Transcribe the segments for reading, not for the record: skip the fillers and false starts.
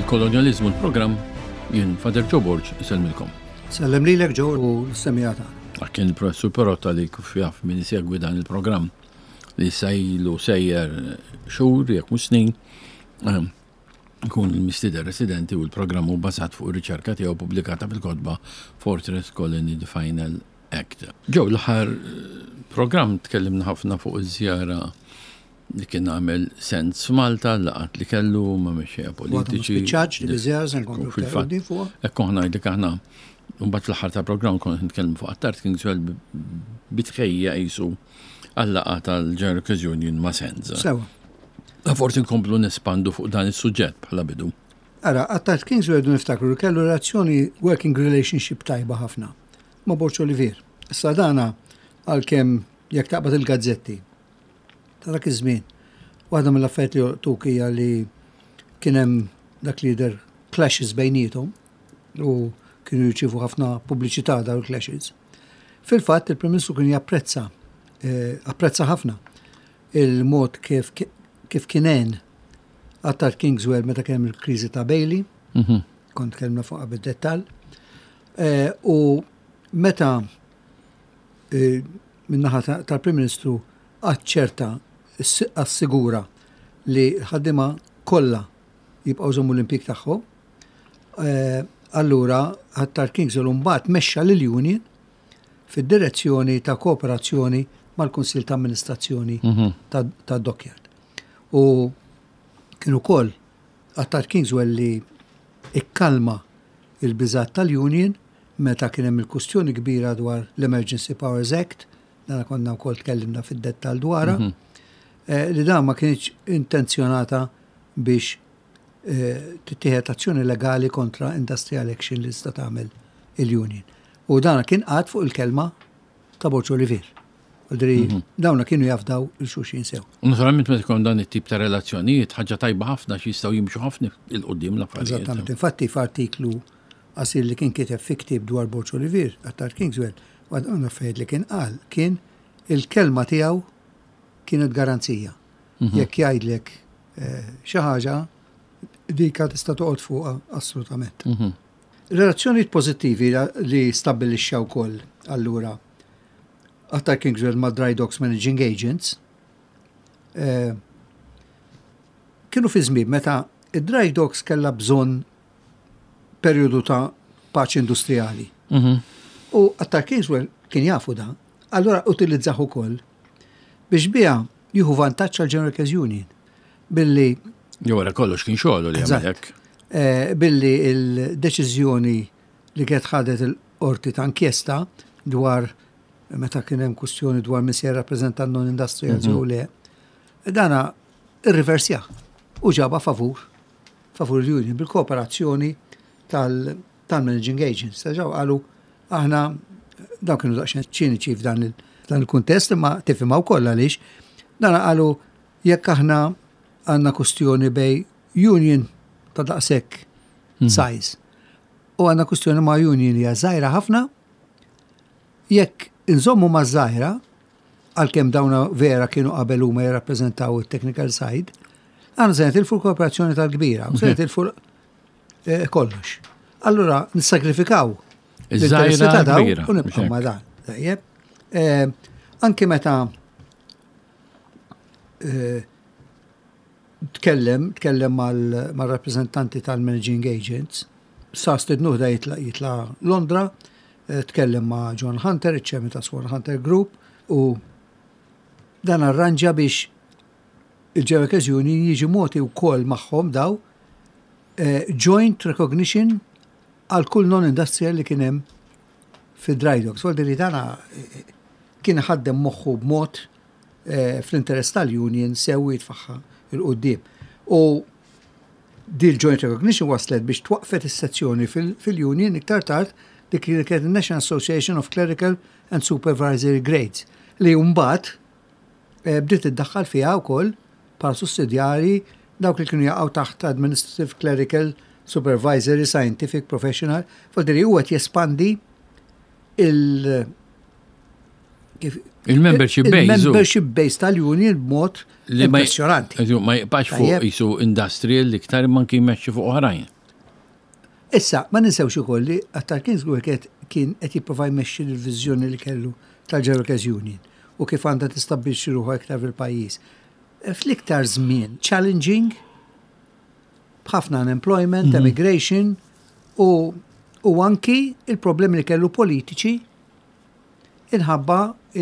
il-kolonializmu l-programm jien Father Joe Borg iselmilkom. Sellem lilek Joe u l-semijata. Kien il-professur Perotta li kif jaf min isegwi dan il-programm li sajlu sejjer xhur jekk mhux snin ikun il-mistieder residenti u l-programm hu bażat fuq ir-riċerka tiegħu pubblikata bil-kotba Fortress Colony The Final Act. Ġew l-aħħar programm tkellimna ħafna fuq iż-żjara li kien għamel sens f'Malta, laqat li kellu ma' mexxejja politiċi. Spiċċaġġ li żjara nkomplu fil-fatt. Hekk aħna ngħidlek aħna mbagħad fl-aħħar ta' programm kont nitkellmu fuq Attard Kingswell bitħejja qisu għall-laqgħa tal-Jericho's Union ma' Senza. Sewa. Forsi nkomplu nespandu fuq dan is-suġġett bħala bidu. Ara, Attard Kingswell niftakru kellu relazzjoni working relationship tajba ħafna ma' Borg Olivier. Issa dana għalkemm jekk taqbad il-gazzetti ta' dak iż-żmien. Waħda mill-affarijiet li joqtukija li kien hemm dak lider clashes bejniethom u kienu jirċievu ħafna pubbliċità dawn il-clashes. Fil-fatt il-Prim Ministru kien apprezza ħafna il-mod kif kien hemm Attard Kingswell meta kien hemm il-kriżi ta' Bailey, kont kellna fuqha bid-dettall, u meta min-naħa tal-Prim Ministru aċċerta assigura li ħaddima kollha jibqgħu żommu l-impjeg tagħhom, allura Attard Kingswell mbagħad mexxa lill-Union fid-direzzjoni ta' kooperazzjoni mal-Kunsill ta' Amministrazzjoni ta' Dockyard. U kien ukoll Attard Kingswell li ikkalma il-biżgħat tal-Union meta kien hemm il-kwistjoni kbira dwar l-Emergency Powers Act, dan konna wkoll tkellimna fid-dettall dwarha, li dan ma kienx intenzjonata biex tittieħed azzjoni legali kontra industrial action li sta tagħmel il-Union. U dan kien qatt fuq il-kelma ta' Borg Olivier. Dawna kienu jafdaw il-xulxin sew. Naturalment meta tkun dan it-tip ta' relazzjonijiet ħaġa tajba ħafna xi jistgħu jimxu ħafna il-qudiem l-affarijiet. Eżattament. Infatti f'artiklu qasir li kien kiteb fi ktieb dwar Borg Olivier, Attard Kingswell, għadna affarijiet li kien qal kien il-kelma tiegħu kienet garanzija. Jekk jgħidlek xi ħaġa dika tista' toqgħod fuqha assolutament. Relazzjonijiet pożittivi li stabbilixxew wkoll allura Attard Kingswell ma' Dry Docks Managing Agents kienu fi żmien meta id-Dry Docks kellha bżonn perjodu ta' paċi industrijali. U Attard Kingswell kien jafu da, allura utilizzaħ ukoll biex biha jieħu vantaġġ għal Jericho's Union billi wara kollox kien xogħol li jagħmel hekk. Billi il-deċiżjoni li kienet ħadet il-qorti ta' inkjesta dwar meta kien hemm kwistjoni dwar min se jirrappreżenta non-industrial jew le, dana irriversjah u ġaba favur l-Union bil-kooperazzjoni tal-managing agents. Ġew qalu aħna dawn kienu daqsxejn ċiniċi f'dan il-kuntest imma tifhimha wkoll għaliex dan qalu jekk aħna għandna kwistjoni bej Union ta' daqshekk size u għandna kwistjoni ma' Union li hija żgħira ħafna, jekk inżommu ma' żgħira għalkemm dawna vera kienu qabel huma jirrappreżentaw it-technical side, għandna se nitilfu l-kooperazzjoni tal-kbira u se nitilfu kollox. Allura nissagrifikaw Iż-żgħira kbira. U nibqgħu ma' dan. Anke meta tkellem mal-rappreżentanti tal-managing agents, sa stednuħda jitla Londra, tkellem ma' John Hunter, iċ-ċermen ta' Swan Hunter Group, u dan arranġa biex il-Jericho's Union jiġi moti wkoll magħhom daw joint recognition għal kull non-industrial li kien hemm fid-Dry Docks. Għaldi li dana kien ħaddem moħħu b'mod fl-interess tal-Union sew jitfaħħa il-qudiem. U di l-joint recognition waslet biex twaqfet is-sezzjoni fil-Union iktar tard dik li kienet il-National Association of Clerical and Supervisory Grades li mbagħad bdiet iddaħħal fiha wkoll bħala sussidjarji dawk li kienu jaqgħu taħt Administrative Clerical Supervisory Scientific Professional, fil-diri huwa jespandi il-membership base. Il-membership base tal-Union b'mod impressjonanti. Ma jibqax fuq jisu industrial li ktar man kien meċċi fuq oħrajn. Issa, ma ninsewx ukoll li Attar Kingswell kien qed jipprova jmexxi l-viżjoni li kellu tal-Jericho's Union u kif għandha tistabbilxi ruħha iktar fil-pajjiż. Fl-iktar żmien challenging, b'ħafna unemployment, immigration u anki il-problemi li kellu politiċi inħabba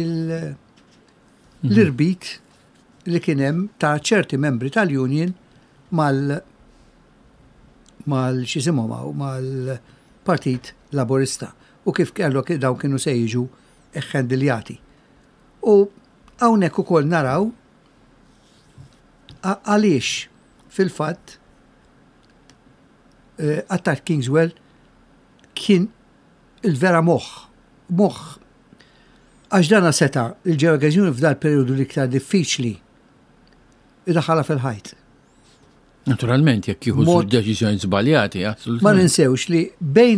l-irbit li kien hemm ta' ċerti membri tal-Union mal-Partit Laburista u kif kellu daw kienu se jiġu eħħendiljati. U hawnhekk ukoll naraw għaliex fil-fatt Attar Kingswell kien il-vera moħħ għax dana seta il-Jericho's Union f'dal periodu li iktar diffiċli idaħħala fil-ħajt. Naturalment, jekk jieħu deċiżjoni żbaljati, assolutament. Ma ninsewx li bejn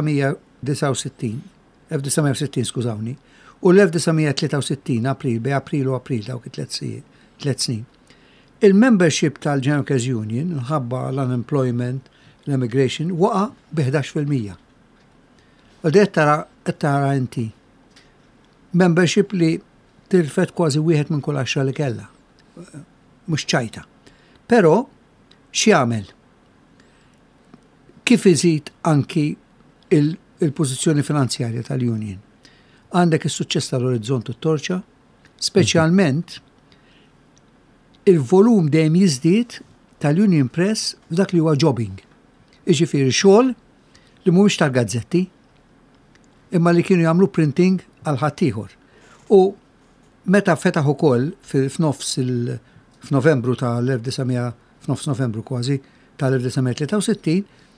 l-1960 skużawni, u l-1963 April dawk it-tliet snin. Il-membership tal-Jericho's Union nħabba l-unemployment, l-immigration waqa' b'11%. U qed tara inti membership li tilfet kważi wieħed minn kull 10 li kellha. Mhux ċajta. Però x'jagħmel? Kif iżid anki il-pożizzjoni finanzjarja tal-Union? Għandek is-suċċess tal-Orizzont u t-Torċa, speċjalment il-volum dejjem jiżdied tal-Union Press f'dak li huwa jobbing. Jiġifieri xogħol li mhumiex tal-gazzetti, imma li kienu jagħmlu printing għal ħaddieħor. U meta fetaħ ukoll f'Novembru f'nofs Novembru kważi tal-1963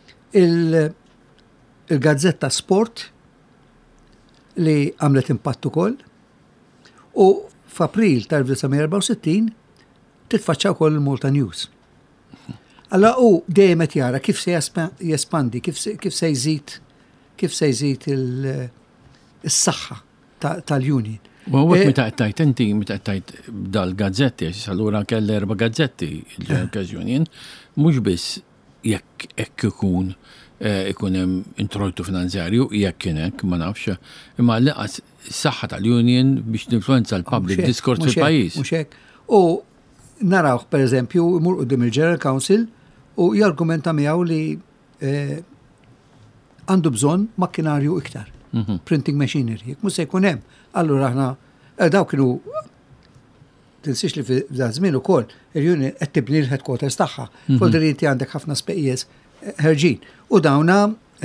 il-Gazzetta Sport li għamlet impatt ukoll u f'April tal-1964 titfaċċa wkoll il-Malta News. Alla u dejjem qed jara kif se jespandi, kif se jżid is-saħħa tal-Union. U għek meta għattajt inti, meta għattajt dal-gazzetti, għax allura kell 4 gazzetti il-Jericho's Union, mhux biss jekk ikun hemm introjtu finanzjarju, jekk kien hekk ma nafx, imma laqas is-saħħa tal-Union biex tinfluenza l-public discourse fil-pajjiż. Mhux hekk. U narawh pereżempju imur qudiem il-General Council u jargumenta miegħu li għandu bżonn makkinarju iktar. Printing machinery. Mhux se jkun hemm. Allura aħna daw kienu tinsix li f'dan żmien ukoll il-Union qed tibni l-headquarters tagħha. Folder inti għandek ħafna spejjeż ħerġin. U dawna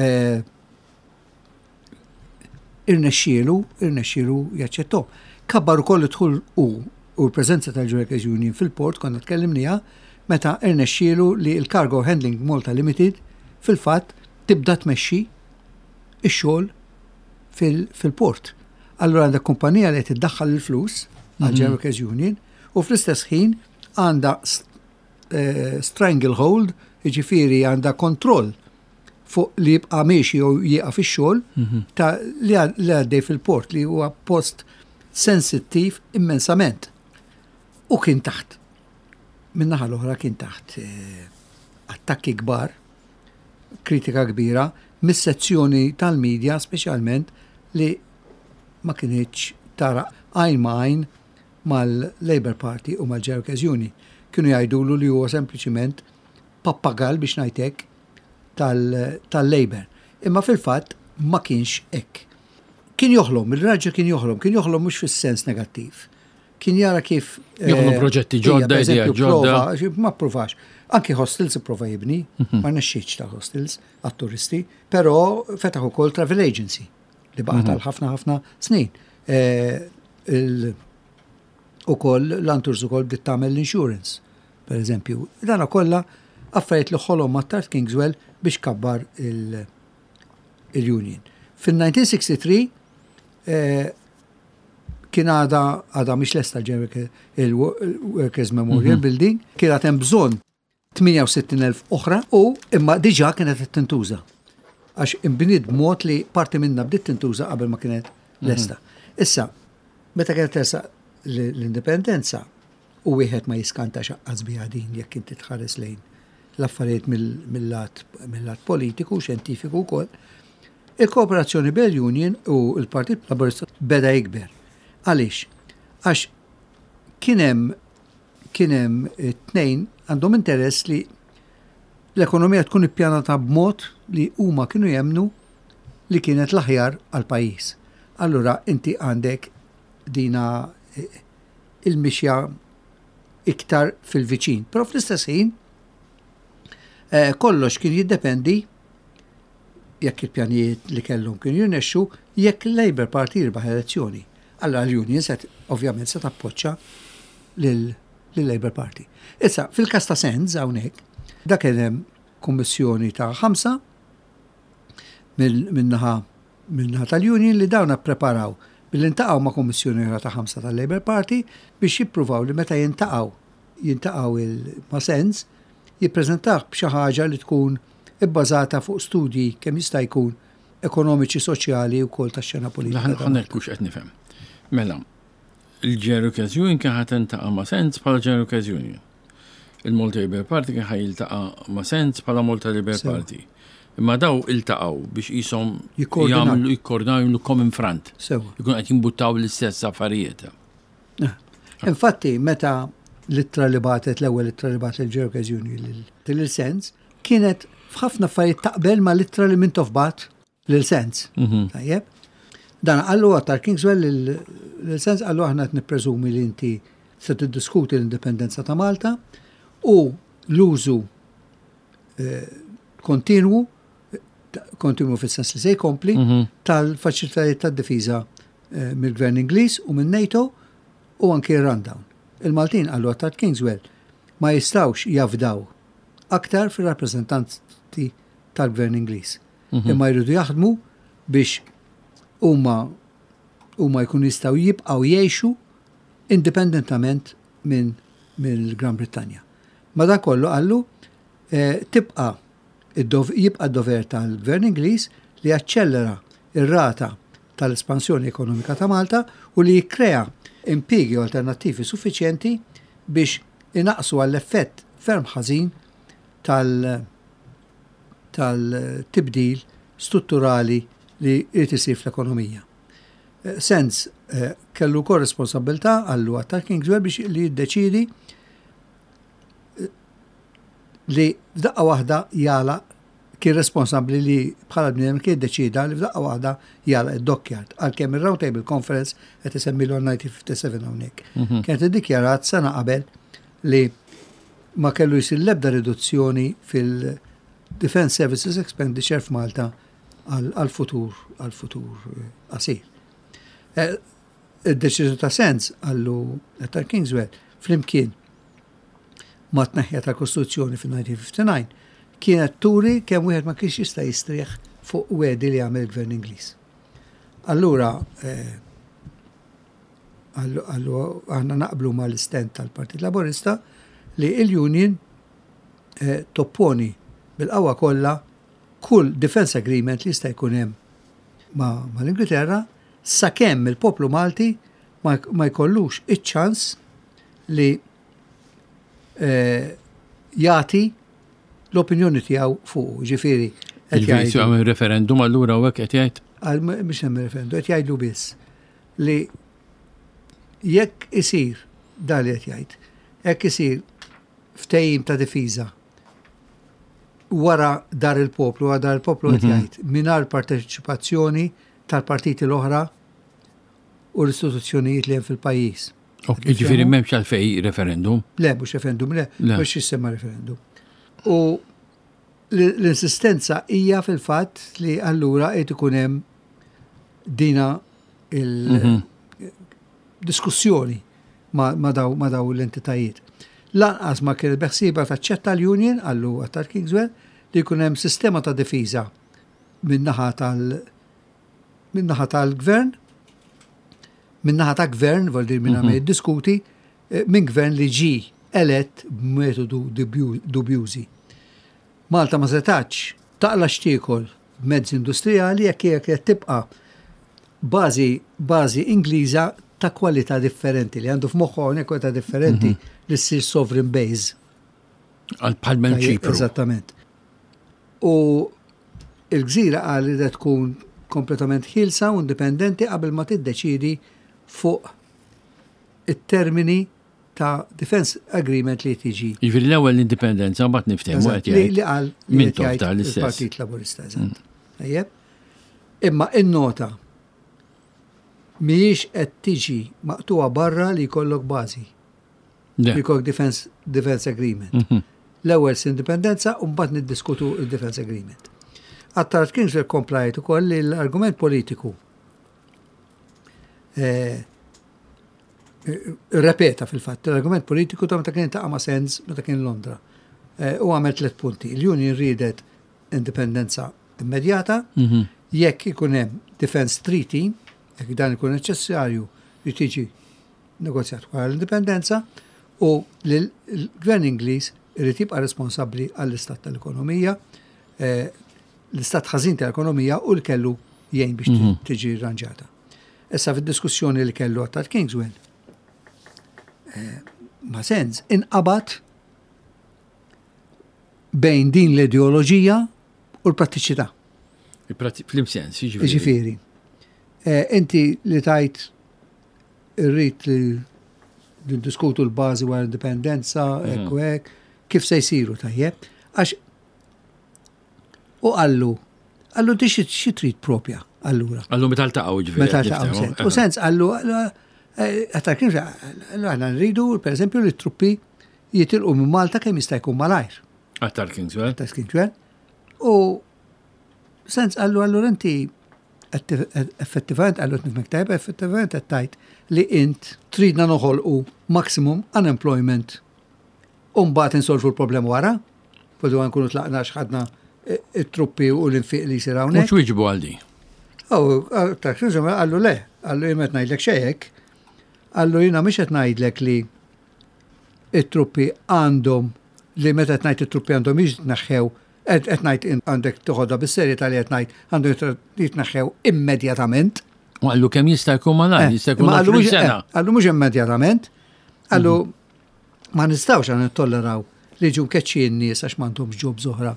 irnexxielu jaċċettahom. Kabbar ukoll idħul u l-preżenza tal-Jericho's Union fil-port konna tkellimniha meta irnexxielu li l-Cargo Handling Malta Limited fil-fatt tibda tmexxi ix-xogħol fil-port. Allura għandha kumpanija li tiddaħħal il-flus għal Jericho's Union u fl-istess ħin għandha stranglehold, jiġifieri għandha kontroll fuq li jibqa' mexi jew jieqa' fix-xogħol li għaddej fil-port li huwa post sensittiv immensament. U kien taħt min-naħa l-oħra kien taħt attakki kbar, kritika kbira, mis-sezzjoni tal-medja speċjalment li ma kienx tara għajn ma' għajn mal-Labour Party u mal-Jericho's Union. Kienu jgħidulu li huwa sempliċiment pappagal biex ngħidlek tal-Labour. Imma fil-fatt ma kienx hekk. Kien joħlom, il-raġel kien joħlom mhux fis-sens negattiv. Kien jara kif joħlom proġetti ġodda, idea ġodda. Ma provax. Anki hostels ipprova jibni, ma nexxietx ta' hostels għat-turisti, però fetaħ ukoll travel agency li baqa' tal-ħafna snin. Ukoll l-Anturs ukoll bdiet tagħmel l-insurance, pereżempju. Dan kollha affarijiet li ħolhom ma' Attar Kingswell biex kabbar il-Union. Fil-1963 kien għada mhix lesta il-Workers' Memorial Building, kienet hemm bżonn 68,000 oħra u imma diġà kienet tintuża. Għax imbniet b'mod li parti minna bdiet tintuża qabel ma kienet lesta. Issa, meta kienet tersa l-indipendenza u wieħed ma jiskanta xaqqas biha din jekk inti tħares lejn l-affarijiet mill-lat politiku, xjentifiku wkoll. Il-kooperazzjoni bil-Union u l-Partit Laburista beda jikber. Għaliex? Għax kienem t-tnejn għandhom interess li l-ekonomija tkun ippjanata b'mod li huma kienu jemnu li kienet l-aħjar għal-pajjiż. Allura inti għandek dina il-mixja iktar fil-viċin. Però fl-istess ħin kollox kien jiddependi jekk il-pjanijiet li kellhom kienu jirnexxu jekk il-Labour Party jirbaħ elezzjoni. Allora l-Union ovvjament se tappoġġa lill-Labour Party. Issa, fil-każ ta' Sens hawnhekk, da kien hemm kummissjoni ta' 5 minnaħa tal-Union li dawna preparaw bil-intaqgħu ma' kummissjoni ta' 5 tal-Labour Party biex jippruvaw li meta jintaqgħu ma' Sens jippreżentaw b'xi ħaġa li tkun ibbażata fuq studji kemm jista' jkun ekonomiċi, soċjali u kol tax-xena politika. Ħanek kux qed nifhem. Mela, il-Cherokee Union kien ħadd intaqa' ma' Sens bħala Cherokee Union. Il-Malta Labour Party kien ħajiltaqa' ma' Sens bħala Malta Labour Party. Imma daw iltaqgħu biex qishom jikkoordinaw common front. Jkun qed jimbuttaw l-istess affarijiet. Infatti, meta l-ewwel ittra li batet il-Cherokee Union lil-Sens kienet f'ħafna affarijiet taqbel ma l-ittra li minn tofbat lil-Sens. Tajjeb. Dan għallu għattar Kingswell l-Sens għallu aħna t-niprezumi li inti se tiddiskuti l-indipendenza ta' Malta u l-użu kontinwu fil-sens li se jkompli tal-faċilitajiet tad-difiża mill-Gvern Ingliż u minn NATO u anke rundown. Il-Maltin għallu għattar Kingswell ma jistawx jafdaw aktar fil-rappresentanti tal-Gvern Ingliż. Imma jridu jaħdmu biex huma jkun jistgħu jibqgħu jgħixu indipendentament minn Gran Brittanja. Ma da kollu għallu jibqa' d-dover tal-Gvern Ingliż li jaċċellera ir-rata tal-espansjoni ekonomika ta' Malta u li jikkrea impjiegi alternattivi suffiċjenti biex inaqsu għall-effett ferm ħażin tal-tibdil strutturali li jrid isir fl-ekonomija. Sens kellu korresponsabilità għallu għattar Kingswell biex li jiddeċidi li f'daqqa waħda jala kien responsabbli li bħala bniedem kien jiddeċida li f'daqqa waħda jala id-Dockyard għalkemm ir-Round Table Conference qed isemmilu 1957 hawnhekk. Kienet iddikjarat sena qabel li ma kellu jsir l-ebda riduzzjoni fil-Defense Services Expenditure f'Malta għal-futur qasir. Id-deċiżjoni ta' Sens għallu ta' Kingswell flimkien ma' tneħħija ta' Kostituzzjoni fil-1959 kienet turi kemm wieħed ma kienx jista' jistrieħ fuq wedi li għamel il-Gvern Ingliż. Allura aħna naqblu mal-istent tal-Partit Laburista li il-Union topponi bil-qawwa kollha kull defense agreement li jista' jkun hemm ma' l-Ingilterra sakemm il-poplu Malti ma jkollux iċ-ċans li jagħti l-opinjoni tiegħu fuq, ġifieri qed jgħidu hemm referendum allura u hekk qed jgħid? Mhux hemm referendum, qed jgħidu biss li jekk isir dan li qed jgħid, hekk isir ftehim ta' difiża wara dar il-poplu qed jgħid mingħajr parteċipazzjoni tal-partiti l-oħra u l-istituzzjonijiet li hemm fil-pajjiż. Ġifieri m'hemmx għalfejn referendum? Le, mhux referendum, mhux jissemma referendum. U l-insistenza hija fil-fatt li allura qed ikun hemm dina il-diskussjoni ma' daw l-entitajiet. Lanqas ma kien beħsieba taċċetta l-Union għallu għattar Kingswell li jkun hemm sistema ta' difiża min-naħa tal-gvern, min-naħa ta' gvern, voldir minn għamil diskuti, minn gvern li ġi elett b'metodu dubjużi. Malta ma setax taqla xtiekol mezz industrijali jekk qed tibqa' bażi Ingliża ta' kwalità differenti li għandu f'moħħu kwalità differenti li ssir sovereign base. Bħal-men ċipru. Eżattament. U il-gżira qal li tkun kompletament ħilsa u indipendenti qabel ma tiddeċidi fuq it-termini ta' defense agreement li tiġi. Jiġifieri l-ewwel l-indipendenza mbagħad niftehmu qed jgħid. Li qal Mintoff tal-istess. il-Partit Laburista, eżatt. Tajjeb. Imma in-nota mhijiex qed tiġi maqtuha barra li jkollok bażi. Li jkollok defense agreement. L-ewwel s-indipendenza u mbagħad niddiskutu il-defense agreement. Għattar Kingswell komplajt ukoll li l-argument politiku repeta fil-fatt, l-argument politiku ta' meta kien ta' ma' Sens, meta kien Londra. U għamel 3 punti. Il-Union ridet indipendenza immedjata, jekk ikun hemm defense treaty, jekk dan ikun neċessarju li tiġi negozjat wara l-indipendenza, u l-Gvern Ingliż irid jibqa' responsabbli għall-istat tal-ekonomija, l-istat ħażin tal-ekonomija u l-kellu jgħin biex tiġi rranġata. Issa fid-diskussjoni li kellu għattar Kingswell, ma' Sens inqabad bejn din l-ideoloġija u l-prattiċità. Fl-imsens, Ġifieri. Inti li tajt irrid li diskutu l-bażi wara l-indipendenza, hekk u hekk, kif se jsiru tajjeb, għax u għallu ti xi trid propja allura. Għallu meta ltaqgħu ġifieri. Meta ltaqgħu. U Sens għallu għattar kien għana nridu, per eżempju, li t-truppi jitilqu minn Malta kemm jista' jkun malajr. Għattar Kingswell. Għattar Kingswell. U Sens għallu inti effettivament għallu t-nifmek effettivament għattajt li int tridna noħolqu maximum unemployment mbagħad insolvu l-problema wara, podu nkunu tlaqna x'ħadna it-truppi u l-infiq li jsir hawnhekk. Mhux wieġbu għal di. Ta' Kingswell għallu le, għallu jien qed ngħidlek xejn għallu jiena mhux qed ngħidlek li it-truppi għandhom li meta qed ngħid it-truppi għandhom jitneħħew qed ngħid għandek toħodha bis-serjetà li qed ngħid għandhom jitneħħew immedjatament. U għallu kemm jista' jkun malajr, jista' jkun sena. Għallu mhux immedjatament, għallu ma nistgħux għan nittolleraw li ġu keċċi n-nies għax m'għandhomx ġob oħra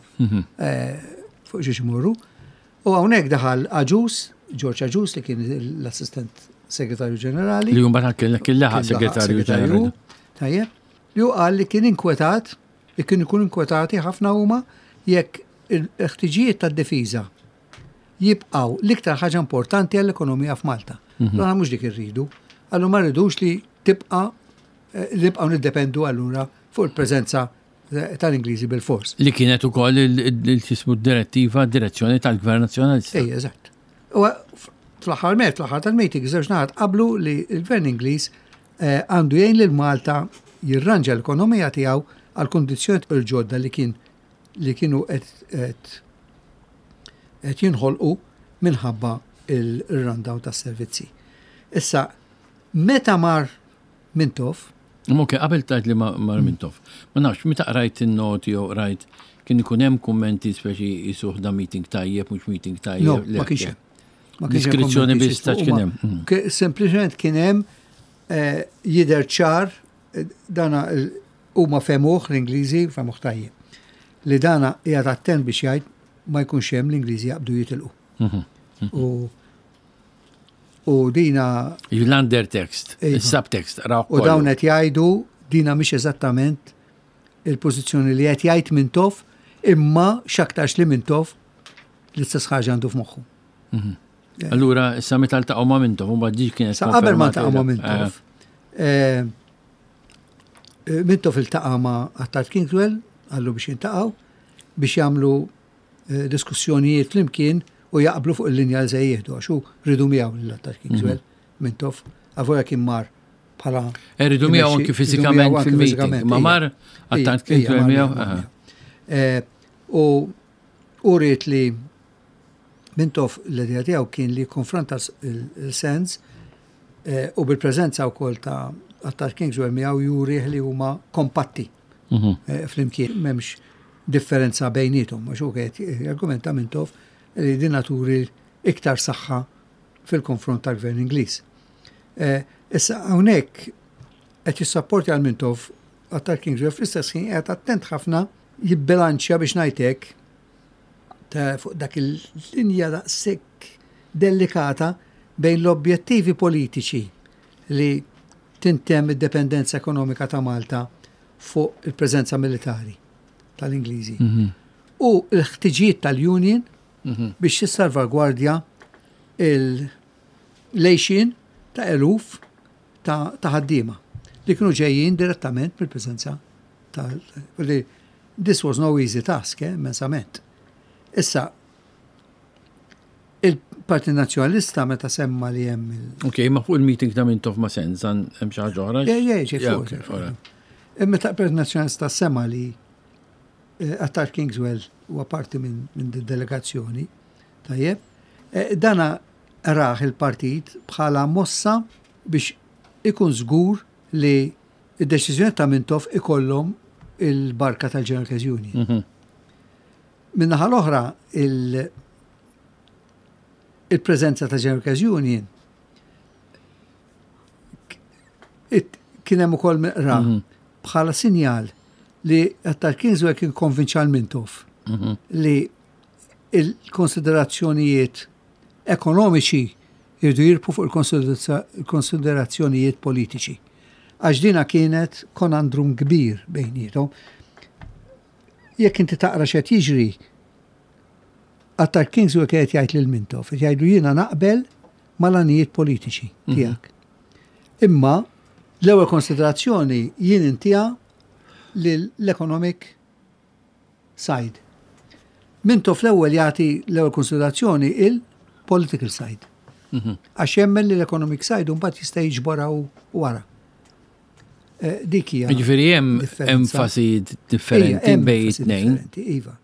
fuq xi jmorru. U hawnhekk daħal Aġus, George Aġus li kien l-assistent segretarju ġenerali. Li mbagħad kien laħaq segretarju ġenerali. Tajjeb. Li qal li kien inkwetat, li kien ikun inkwetati ħafna huma jekk il-ħtiġijiet tad-difiża jibqgħu l-iktar ħaġa importanti għall-ekonomija f'Malta. Allura mhux dik irridu. Allura ma rridux li tibqa' li nibqgħu niddependu allura fuq il-preżenza tal-Ingliżi bil-fors. Li kienet ukoll il-tismu direzzjoni tal-Gvern Nazzjonalista. Eżatt. U fl-aħħar tal-meeting żewġ naħat qablu li l-Gvern Ingliż għandu jgħin lil Malta jirranġa l-ekonomija tiegħu għal kondizzjonijiet il-ġodda li kienu qed jinħolqu minħabba il-rundown tas-servizzi. Issa, meta mar Mintoff. Moke, qabel tajt li mar Mintoff. Ma nafx, meta qrajt in-noti jew qrajt kien ikun hemm kummenti speċi jisuh da meeting tajjeb, mhux meeting tajjeb. No, ma kienx hemm. Diskrizzjoni biss tax kien hemm. Sempliċement kien hemm jidher ċar dana huma femuh l-Ingliżi femuh tajjeb. Li dana qiegħed attent biex jgħid ma jkunx hemm l-Ingliżi jaqbdu jitilqu. U dina l-undertext, il-subtext. U dawn qed jgħidu dina mhix eżattament il-pożizzjoni li qed jgħid Mintoff, imma x'aktarx li Mintoff l-istess ħaġa għandu f'moħħu. Allura issa meta ltaqgħu ma' Mintoff u mbagħad dik kienet qabel ma ltaqgħu ma' Mintoff. Mintoff iltaqa' ma' Attar Kingswell għallu biex jintaqgħu biex jagħmlu diskussjonijiet flimkien u jaqblu fuq il-linja li se jieħdu għaxu ridu miegħu l-Attar Kingswell Mintoff għavura kien mar bħala. Ridu miegħu anki fiżikament fil-meeting, ma mar Attar Kingswell miegħu. U rrit li Mintoff l-idea tiegħu kien li konfronta l-Sens u bil-preżenza wkoll ta' Attar Kingswell miegħu jurih li huma kompatti flimkien m'hemmx differenza bejnietom, għax hu qed argumenta Mintoff li din naturi iktar saħħa fil-konfront tal-Gvern Ingliż. Issa hawnhekk qed jissapporti għal Mintoff Arthur Kingswell fl-istess ħin qiegħed attent ħafna jibbilanċja biex ngħidlek fuq dak il-linja daqshekk delikata bejn l-objettivi politiċi li tintemm id-dependenza ekonomika ta' Malta fuq il-preżenza militari tal-Ingliżi u l-ħtiġijiet tal-Union biex jissalvagwardja il-lejxin ta' eluf ta' ħaddiema li kienu ġejjin direttament mill-preżenza this was no easy task, immensament. Issa, il-Partit Nazzjonalista meta semma li hemm Ok, ma fuq il-meeting ta' Mintoff ma sens, hemm xi ħaġa oħra? Meta il-Partit Nazzjonalista semma li Arthur Kingswell huwa parti minn delegazzjoni, tajjeb, dana raħ il-partit bħala mossa biex ikun żgur li id-deċiżjoni ta' Mintoff ikollhom il-barka tal-General Union. Minnaħa l-oħra il-preżenza ta' General Union kien hemm ukoll meqra bħala sinjal li Arthur Kingswell kien konvinċa Mintoff li il-konsiderazzjonijiet ekonomiċi jirdu jirpu fuq il-konsiderazzjonijiet politiċi. Għax dina kienet konandrum kbir bejnietom. Jekk inti taqra x'qed jiġri, Arthur Kingswell kienet jgħid lil Mintoff, jgħidu jiena naqbel mal-għanijiet politiċi tiegħek. Imma l-ewwel konsiderazzjoni jien intija l-economic side. Mintoff l-ewwel jagħti l-ewwel konsiderazzjoni il-political side. Għax jemmel li l-economic side mbagħad jista' jiġbora wara. Dik hija. Jiġifieri hemm enfasi differenti bejn it-tnejn. Iva.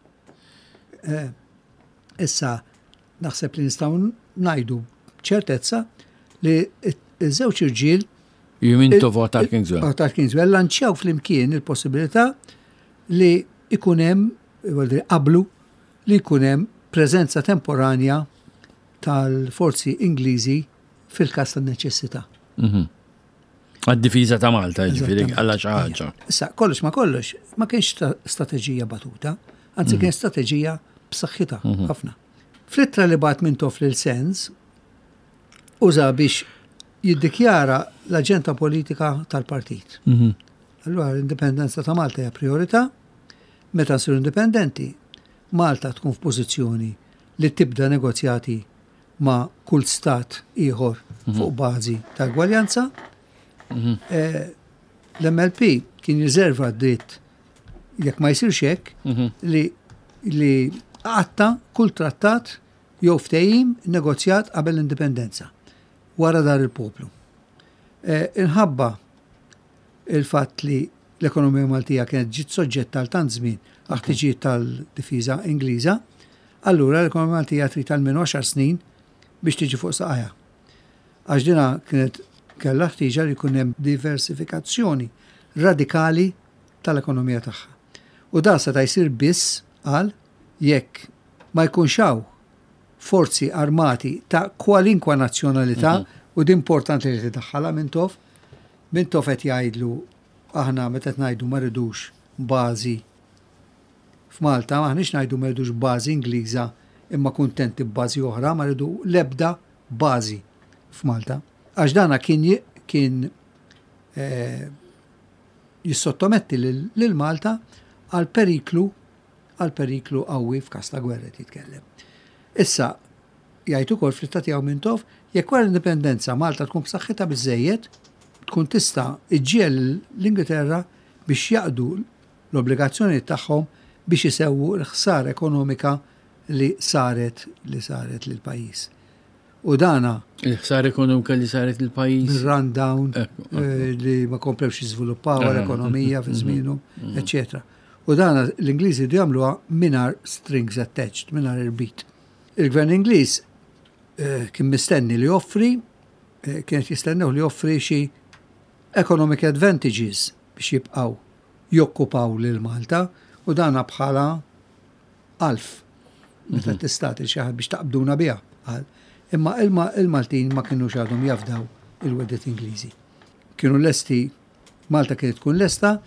Issa naħseb li nistgħu ngħidu ċertezza li ż-żewġ irġiel Mintoff u Arthur Kingswell. Arthur Kingswell lanċjaw flimkien il-possibilità li ikun hemm qablu li jkun hemm preżenza temporanja tal-forzi Ingliżi fil-każ tan-neċessità. Għad-difiża ta' Malta, ġifieri għalla xi ħaġa. Issa kollox, ma kienx strateġija batuta, anzi kien strateġija b'saħħitha ħafna. Fl-ittra li bat Mintoff lil Sens uża biex jiddikjara l-aġenda politika tal-partit. Allura l-indipendenza ta' Malta hija priorità, meta nsiru indipendenti, Malta tkun f'pożizzjoni li tibda negozjati ma' kull stat ieħor fuq bażi ta' gwaljanza. L-MLP kien jirriserva d-dritt jekk ma jsirx hekk li għatta kull trattat jew ftehim negozjat qabel l-indipendenza wara dar il-poplu. Inħabba il-fatt li l-ekonomija Maltija kienet ġiet soġġetta għal tant żmien ħtiġijiet tal-difiża Ingliża, allura l-ekonomija Maltija trid almenu 10 snin biex tiġi fuq saqajja. Għax dina kienet kellha ħtieġa li jkun hemm diversifikazzjoni radikali tal-ekonomija tagħha. U da seta' jsir biss għal jekk ma jkunx hawn forzi armati ta' kwalinkwa nazzjonalità u d'importanti li tiddaħħalha Mintoff. Mintoff qed jgħidlu aħna meta qed ngħidu ma rridux bażi f'Malta, maħniex ngħidu ma rridux bażi Ingliża imma kuntenti b'bażi oħra, ma rridu l-ebda bażi f'Malta. Għax dana kien jissottometti lil Malta għal periklu qawwi f'każ ta' gwerra jitkellem. Issa jgħid ukoll fl-ittat tiegħu Mintoff jekk wara l-indipendenza Malta tkun b'saħħitha biżżejjed tkun tista' iġġiel l-Ingilterra biex jaqdu l-obbligazzjonijiet tagħhom biex isewwu l-ħsara ekonomika li saret lill-pajjiż. U dana il-ħsara ekonomika li saret lill-pajjiż rundown li ma komplewx jiżviluppaw l-ekonomija fi żmienu, eċċetera. U dana l-Ingliżi jdu jagħmluha mingħajr strings attached, mingħajr irbit. Il-Gvern Ingliż kien mistenni li joffri, kienet jistennew li joffri xi economic advantages biex jibqgħu jokkupaw lil Malta u dana bħala alf. Meta tistati xi ħadd biex taqbduna biha. Imma il-Maltin ma kienux għadhom jafdaw il-wedet Ingliżi. Kienu lesti, Malta kienet tkun lesta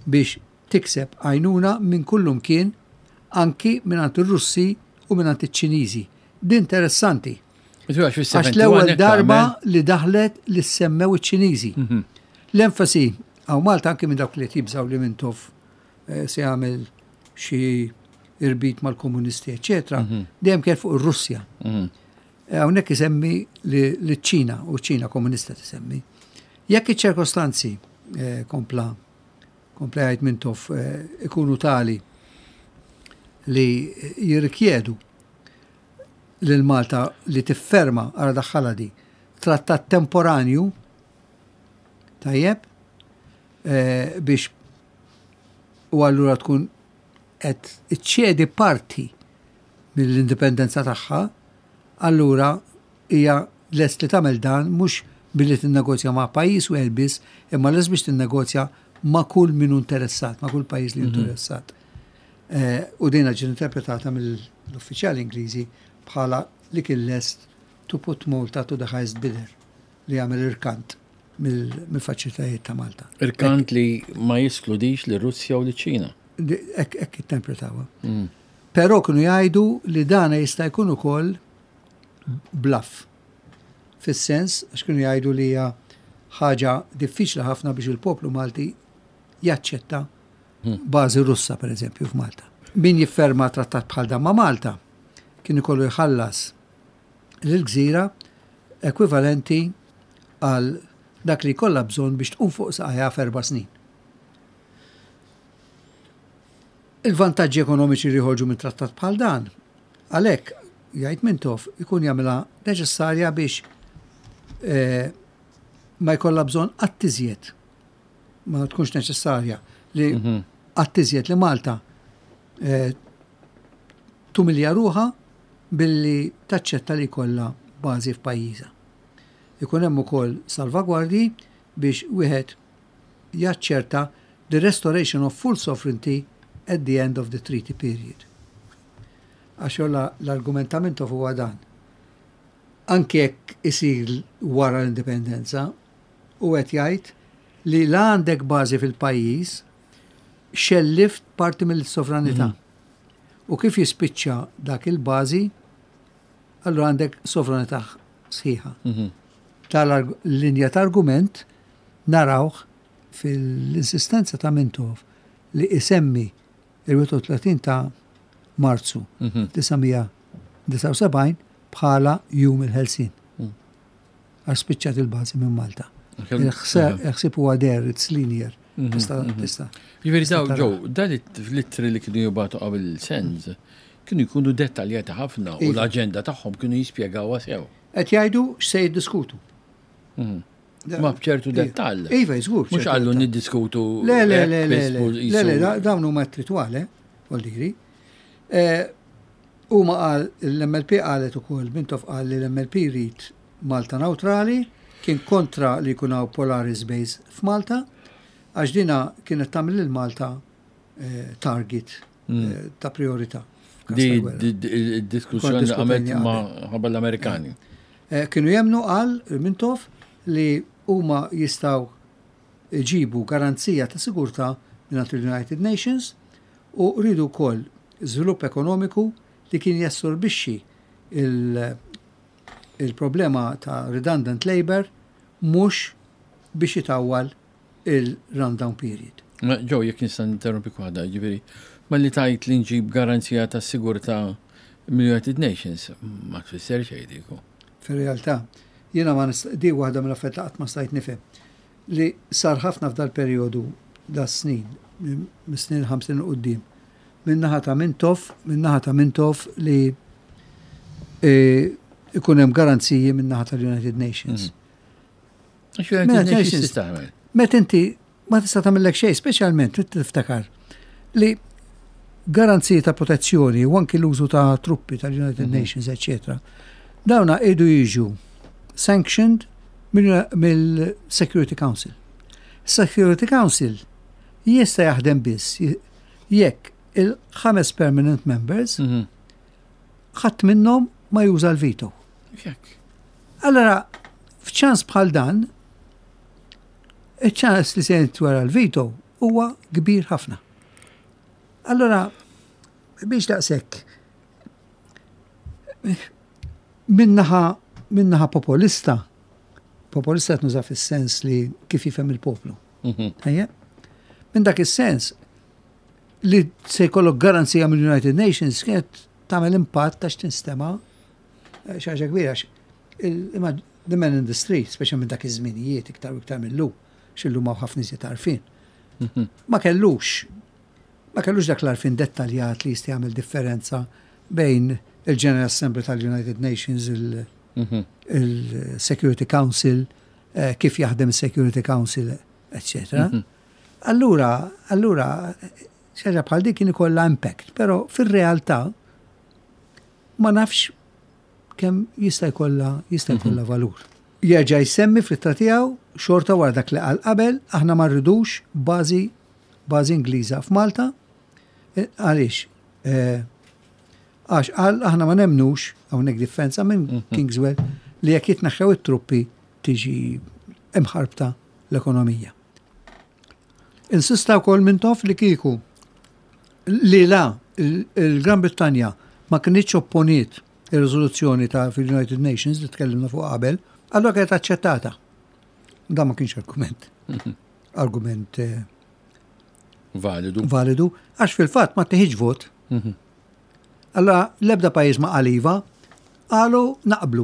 biex tikseb għajnuna minn kullum kien anki minnant il-Russi u minnant il-Ċiniżi. Di interessanti. Għax l-ewwel darba li daħlet li semmew il-Ċiniżi. L-enfasi għaw Malta anki minn dawk li tibżaw li Mintov se għamil xi irbit mal-komunisti, eccetera, dejjem kien fuq ir-Russja. Hawnhekk isemmi l-Ċina u ċina komunista tisemmi. Jekk iċ-ċirkostanzi kompla jgħid Mintov ikunu tali li jirrikjedu lil Malta li tifferma għara daħħala di trattat temporanju tajjeb biex u allura tkun qed iċċedi parti mill-indipendenza tagħha, allura hija lest li tagħmel dan mhux billi tinnegozja ma' pajjiż wieħed biss, imma les biex tinnegozja ma' kull min interessat, ma' kull pajjiż li interessat. U dina ġiet interpretata mill-uffiċjali Ingliżi bħala li kien lest to put Malta to the highest bidder li jagħmel irkant mill-faċilitajiet ta' Malta. Irkant li ma jiskludix li Russja u li ċina. Ekk interpretawa. Però kienu jgħidu li dana jista' jkun ukoll bluff. Fis-sens, għax kienu jgħidu li hija ħaġa diffiċli ħafna biex il-poplu Malti jaċċetta bażi Russa pereżempju f'Malta. Min jifferma trattat bħal dan ma' Malta kien ikollu jħallas l-gżira ekwivalenti għal dak li kollha bżonn biex tqum fuq saqajja f'4 snin. Il-vantaġġi ekonomiċi li jħorġu minn trattat bħal dan, għalhekk jgħid Mintov ikun jagħmilha neċessarja biex ma jkollha bżonn qatt-iżjed. Ma tkunx neċessarja li qatt-iżjed li Malta tumilja ruħha billi taċċetta li jkollha bażi f'pajjiżha. Ikun hemm ukoll salvagwardji biex wieħed jaċċerta the restoration of full sovereignty at the end of the treaty period. Għax l-argumentament huwa dan. Anke jekk isir wara l-indipendenza u qed jgħid li la għandek bażi fil-pajjiż xellift parti mill-sovranità. U kif jispiċċa dak il-bażi, allura għandek sovranità sħiħa. Tal-linja ta' argument narawh fil-insistenza ta' Mintov li isemmi il-31 ta' Marzu 1979 bħala jum il-Helsin. Għax spiċċat il-bażi minn Malta. Eħsib huwa der, it's linear. Jiveri daw, dal-ittri li kienu jibatu qabel sens, kienu jkunu dettaljati ħafna u l-agenda tagħhom kienu jispjegaw sew. Qed jgħidu x'se jiddiskutu. Ma bċertu dettall. Iva, jżgur. Mhux għallu niddiskutu. Le, dawn huma tritwale, voldiri. Huma qal l-MLP qalet ukoll Mintov qal li l-MLP rid Malta neutrali, kien kontra li jkun hawn Polaris base f'Malta, għax dina kienet tagħmel lil Malta target ta' priorità. Di diskussjoni għamet ma' l-Amerikani. Kienu jemnu qal Mintov li huma jistgħu iġibu garanzija ta' sigurtà mingħand il-United Nations u rridu wkoll żvilupp ekonomiku li kien jassorbixxi il-problema ta' redundant labor mhux biex jitawwal il-rundown period. Ġew, jekk nista' ninterrompi waħda, ġifieri, ma li tajt li nġib garanzija ta' sigurtà mill-United Nations ma tfisser xejn diku. Fir-realtà, jiena ma di waħda mill-affett qatt ma stajt nifhem li sar ħafna f'dal perjodu da' snin, mis-snin 50 quddiem. Min-naħa ta' Mintov li ikun hemm garanziji min-naħa tal-United Nations. United Nations tista'mel. Met inti ma tista' tagħmellek xejn, speċjalment tiftakar li garanziji ta' protezzjoni u anki l-użu ta' truppi tal-United Nations, eccetera. Dawna idu jiġu sanctioned mill-Security Council. Security Council jista' jaħdem biss jekk il-5 permanent members ħadd minnhom ma juża l-veto. Allora, f'ċans bħal dan, iċ-ċans li se wara l-veto huwa kbir ħafna. Allora, biex daqshekk minnaħa populista qed nuża fis-sens li kif jifhem il-poplu. Minn dak is-sens li se jkollok garanzija mill-United Nations kienet tagħmel impatt għax tinstema' xi ħaġa kbira the man in the street, speċjalment dak iż-żminijiet iktar u iktar mill-lum, x'illum hawn ħafna iżjed għarfien. Ma kellux dak l-għarfien dettaljat li jista' jagħmel differenza bejn il-General Assembly tal-United Nations, il-Security Council, kif jaħdem il-Security Council, etc. Allura, xaġa bħal dik kien ikollha impact, però fir-realtà ma nafx kemm jista' jkollha valur. Jerġa' jsemmi fl-ittra tiegħu xorta wara dak li qal qabel aħna ma rridux bażi Ingliża f'Malta. Għaliex? Għax qal aħna ma nemnux hawnhekk differenza minn Kingswell li jekk jitnaħħew it-truppi tiġi imħarbta l-ekonomija. Insista wkoll minn tof li kieku li il-Gran Brittanja ma kinitx opponiet ir-riżoluzzjoni ta' fil-United Nations li tkellimna fuq qabel, allura kienet aċċettata. Da ma kienx argument validu, għax fil-fatt ma teħiġ vot. Allora l-ebda pajjiż ma qaliva qalu naqblu.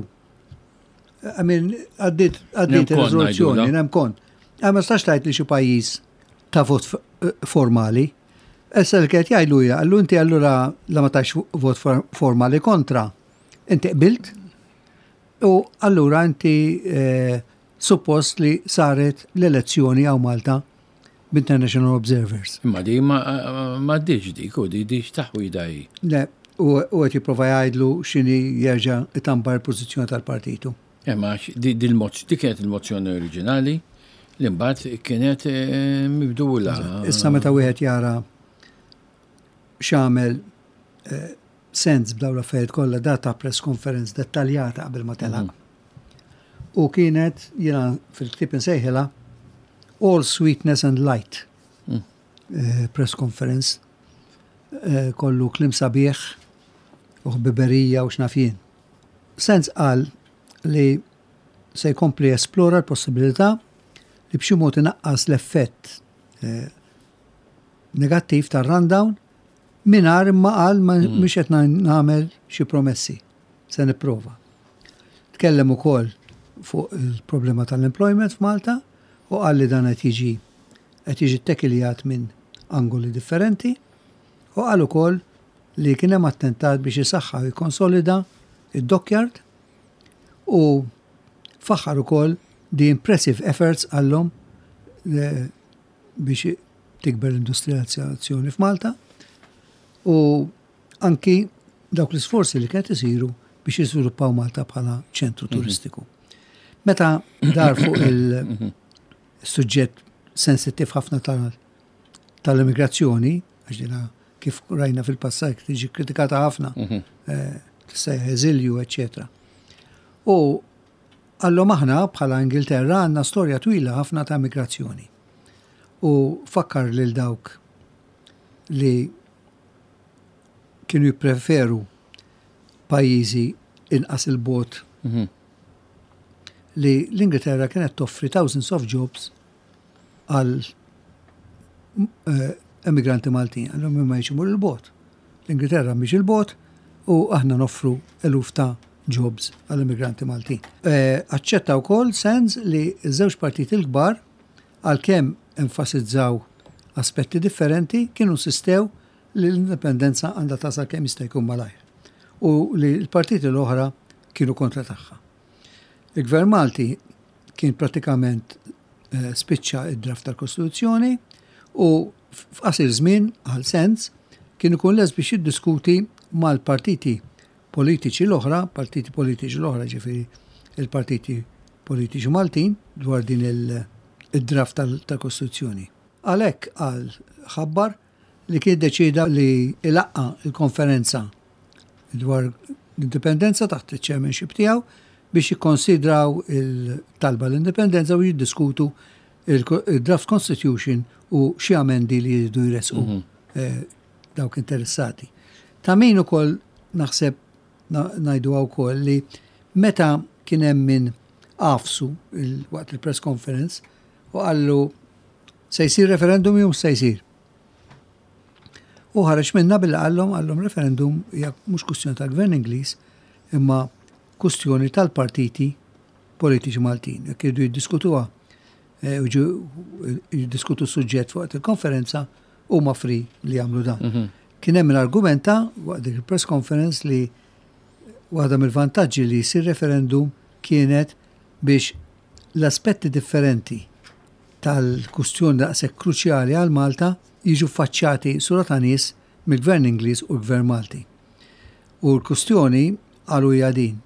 Għaddit ir-riżoluzzjoni hemm kont. Ma stax tgħid li xi pajjiż ta' vot formali. Issa li kienet jgħidu għallu inti allura la ma tax vot formali kontra. Inti qbilt u allura inti suppost li saret l-elezzjoni għaw Malta b'International Observers. Imma di ma diġ dik u di taħwida hi. Le, u għet jiprofa jgħidlu xini jerġa' itambar il-pożizzjoni tal-partitu. Ma di kienet il-mozzjoni oriġinali li mbagħad kienet mibdula. Issa meta wieħed jara x'għamel sens b'daw l-affarijiet kollha data press conference dettaljata qabel ma telaq. U kienet jiena fil-ktieb insejħilha All Sweetness and Light press conference kollu klim sabiħ u ħbiberija u xnafjien. Sens qal li se jkompli esplora l-possibilità li b'xi mod inaqqas l-effett negattiv tar-rundown mingħajr imma qal mhux qed nagħmel xi promessi. Se nipprova. Tkellem ukoll fuq il-problema tal-employment f'Malta u qal li dan qed jiġi ttekiljat minn angoli differenti u qal ukoll li kien hemm attentat biex isaħħa u jkonsolida id-dockyard u faħħar ukoll the impressive efforts għallhom biex tikber l-industrializzazzjoni f'Malta u anki dawk l-isforzi li kienet isiru biex jiżviluppaw Malta bħala ċentru turistiku. Meta dar fuq il-suġġett sensittiv ħafna tal-immigrazzjoni, għax kif rajna fil-passat tiġi kritikata ħafna, tissejħ eżilju, eccetera. U għallhom aħna bħala Ingilterra għandna storja twila ħafna ta' immigrazzjoni. U fakkar lil dawk li kienu jippreferu pajjiżi inqas il-bot li l-Ingilterra kienet toffri thousands of jobs għal emigranti Maltin, għallhom ma jċimur il-bot. L-Ingilterra mhix il-bot u aħna noffru eluf ta' jobs għall-immigranti Maltin. Aċċetta wkoll sens li ż-żewġ partiti l-kbar għalkemm enfasizzaw aspetti differenti kienu sistew li l-indipendenza għandha tasal kemm jista' jkun malajr. U li l-partiti l-oħra kienu kontra tagħha. Il-Gvern Malti kien pratikament spiċċa id-draft tal-Kostituzzjoni u f'qasir żmien għal sens kien ikun les biex jiddiskuti mal-partiti politiċi l-oħra, ġifieri il-partiti politiċi Maltin dwar din il-draft tal-Kostituzzjoni. Għalhekk għal ħabbar li kien deċida li ilaqqa il-konferenza dwar l-indipendenza taħt il-chairmanship tiegħu biex jikkonsidraw il-talba l-indipendenza u jiddiskutu il-draft constitution u xi amendi li jridu jresqu dawk interessati. Ta' min ukoll naħseb ngħidu wkoll li meta kien hemm min qafsu waqt il-press conference u qallu se jsir referendum jew se jsir. U ħareġ minna billi għallhom referendum hija mhux kwistjoni tal-Gvern Ingliż imma kwistjoni tal-partiti politiċi Maltin. Jekk irdu jiddiskutuha jiddiskutu suġġett waqt il-konferenza huma free li jagħmlu dan. Kien hemm l-argumenta waqt dik il-press conference li waħda mill-vantaġġi li jsir referendum kienet biex l-aspetti differenti tal-kustjoni daqshekk kruċjali għal Malta jiġu faċċati sura ta' nies mill-Gvern Ingliż u l-Gvern Malti. U l-kustjoni għalu hija din.